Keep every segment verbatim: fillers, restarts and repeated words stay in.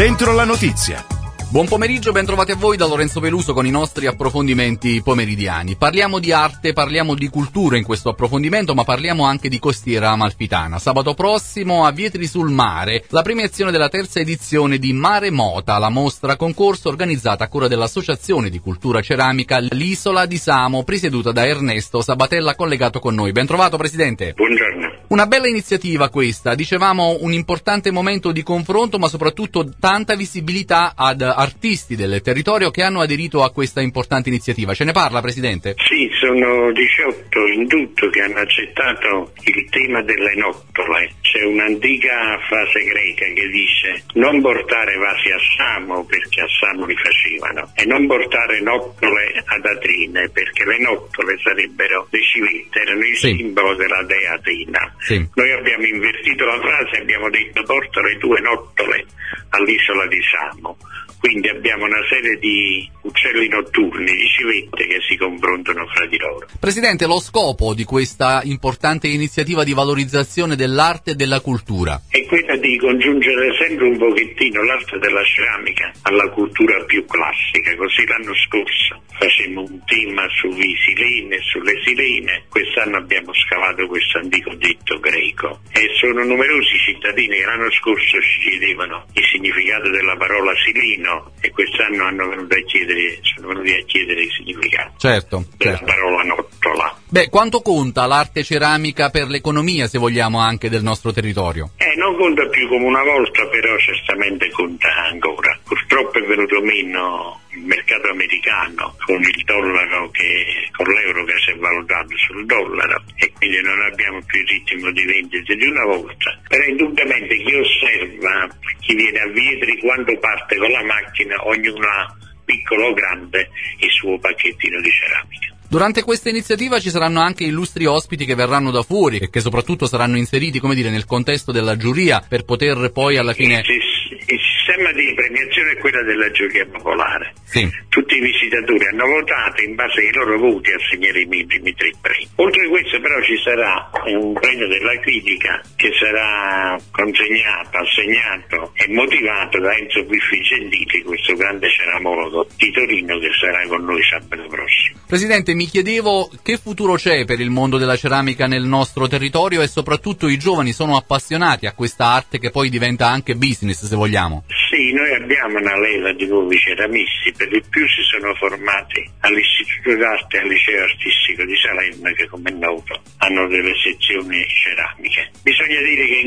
Dentro la notizia. Buon pomeriggio, ben trovati a voi da Lorenzo Peluso con i nostri approfondimenti pomeridiani. Parliamo di arte, parliamo di cultura in questo approfondimento, ma parliamo anche di Costiera Amalfitana. Sabato prossimo a Vietri sul Mare, la premiazione della terza edizione di Mare Mota, la mostra concorso organizzata a cura dell'Associazione di Cultura Ceramica L'Isola di Samo, presieduta da Ernesto Sabatella, collegato con noi. Ben trovato, Presidente. Buongiorno. Una bella iniziativa questa, dicevamo un importante momento di confronto, ma soprattutto tanta visibilità ad artisti del territorio che hanno aderito a questa importante iniziativa. Ce ne parla, Presidente? Sì, sono diciotto in tutto che hanno accettato il tema delle nottole. C'è un'antica frase greca che dice: non portare vasi a Samo perché a Samo li facevano, e non portare nottole ad Atrine perché le nottole sarebbero le civette, erano il sì. simbolo della dea Atrina. Sì. Noi abbiamo invertito la frase e abbiamo detto: porta le tue nottole all'isola di Samo. Quindi abbiamo una serie di uccelli notturni, di civette che si confrontano fra di loro. Presidente, lo scopo di questa importante iniziativa di valorizzazione dell'arte e della cultura è quello di congiungere sempre un pochettino l'arte della ceramica alla cultura più classica. Così l'anno scorso facemmo un tema sui silene e sulle sirene, quest'anno abbiamo scavato questo antico detto greco e sono numerosi cittadini che l'anno scorso ci chiedevano il significato della parola sileno e quest'anno hanno venuto a chiedere, sono venuti a chiedere il significato certo, della certo. parola nottola. Beh, quanto conta l'arte ceramica per l'economia, se vogliamo, anche del nostro territorio? Eh, non conta più come una volta, però certamente conta ancora. Purtroppo è venuto meno il mercato americano con il dollaro che, con l'euro che si è valutato sul dollaro, e quindi non abbiamo più il ritmo di vendita di una volta. Però indubbiamente chi osserva, chi viene a Vietri, quando parte con la macchina, ognuno ha, piccolo o grande, il suo pacchettino di ceramica. Durante questa iniziativa ci saranno anche illustri ospiti che verranno da fuori e che soprattutto saranno inseriti, come dire, nel contesto della giuria per poter poi alla fine... Il, il sistema di premiazione è quello della giuria popolare. Sì. Tutti i visitatori hanno votato, in base ai loro voti assegnare i primi tre premi. Oltre a questo però ci sarà un premio della critica che sarà consegnato, assegnato e motivato da Enzo Biffi Gentili, questo grande ceramologo di Torino che sarà con noi sabato prossimo. Presidente, mi chiedevo che futuro c'è per il mondo della ceramica nel nostro territorio e soprattutto i giovani sono appassionati a questa arte che poi diventa anche business, se vogliamo. Sì, noi abbiamo una leva di nuovi ceramisti, per di più si sono formati all'Istituto d'Arte e al Liceo Artistico di Salerno, che come è noto hanno delle sezioni ceramiche. Bisogna dire che in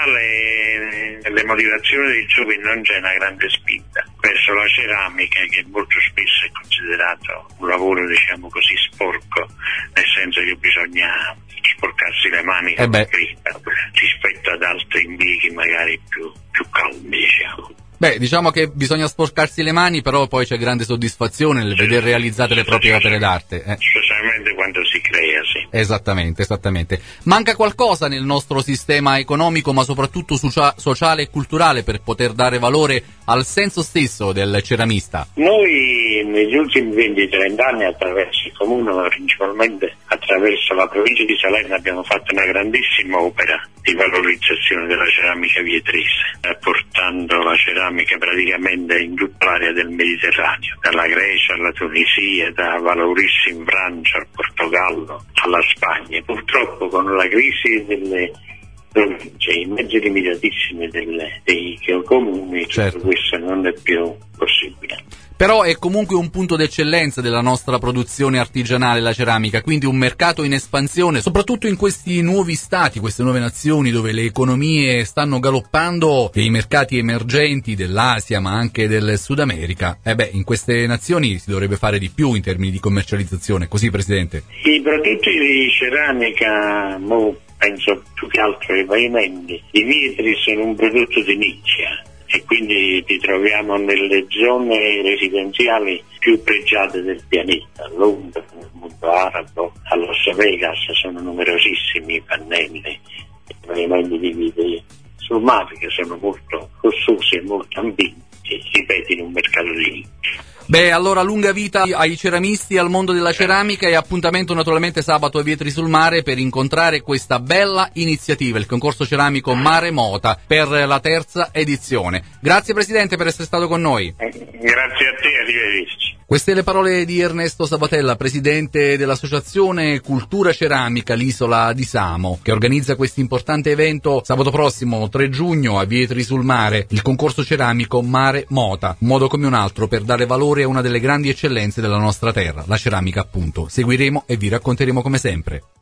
generale nelle motivazioni dei giovani non c'è una grande spinta verso la ceramica, che molto spesso è considerato un lavoro, diciamo così, sporco, nel senso che bisogna sporcarsi le mani eh beh. rispetto ad altri impieghi magari più, più calmi, diciamo. Beh, diciamo che bisogna sporcarsi le mani, però poi c'è grande soddisfazione nel vedere realizzate le proprie opere d'arte. Eh. Specialmente quando si crea, sì. Esattamente, esattamente. Manca qualcosa nel nostro sistema economico, ma soprattutto socia- sociale e culturale, per poter dare valore al senso stesso del ceramista? Noi negli ultimi venti trenta anni, attraverso il comune, ma principalmente attraverso la provincia di Salerno, abbiamo fatto una grandissima opera di valorizzazione della ceramica vietrese, portando la ceramica praticamente in tutta l'area del Mediterraneo, dalla Grecia alla Tunisia, da Valoris in Francia al Portogallo alla Spagna. Purtroppo con la crisi delle province, i mezzi limitatissimi delle, dei comuni, certo. tutto questo non è più possibile. Però è comunque un punto d'eccellenza della nostra produzione artigianale, la ceramica, quindi un mercato in espansione, soprattutto in questi nuovi stati, queste nuove nazioni dove le economie stanno galoppando e i mercati emergenti dell'Asia ma anche del Sud America. E eh beh, in queste nazioni si dovrebbe fare di più in termini di commercializzazione, così Presidente? I prodotti di ceramica, mo, penso più che altro ai pavimenti, i vetri sono un prodotto di nicchia. E quindi ti troviamo nelle zone residenziali più pregiate del pianeta, Londra, nel mondo arabo, a Las Vegas sono numerosissimi i pannelli, i pavimenti di vetri sul mare che sono molto costosi e molto ambiti. ripeti, in un mercato di nicchia. Beh, allora lunga vita ai ceramisti, al mondo della ceramica, e appuntamento naturalmente sabato a Vietri sul Mare per incontrare questa bella iniziativa, il concorso ceramico Mare Mota, per la terza edizione. Grazie Presidente per essere stato con noi. Grazie a te, arrivederci. Queste le parole di Ernesto Sabatella, presidente dell'associazione Cultura Ceramica l'Isola di Samo, che organizza questo importante evento sabato prossimo tre giugno a Vietri sul Mare, il concorso ceramico Mare Mota, un modo come un altro per dare valore a una delle grandi eccellenze della nostra terra, la ceramica appunto. Seguiremo e vi racconteremo come sempre.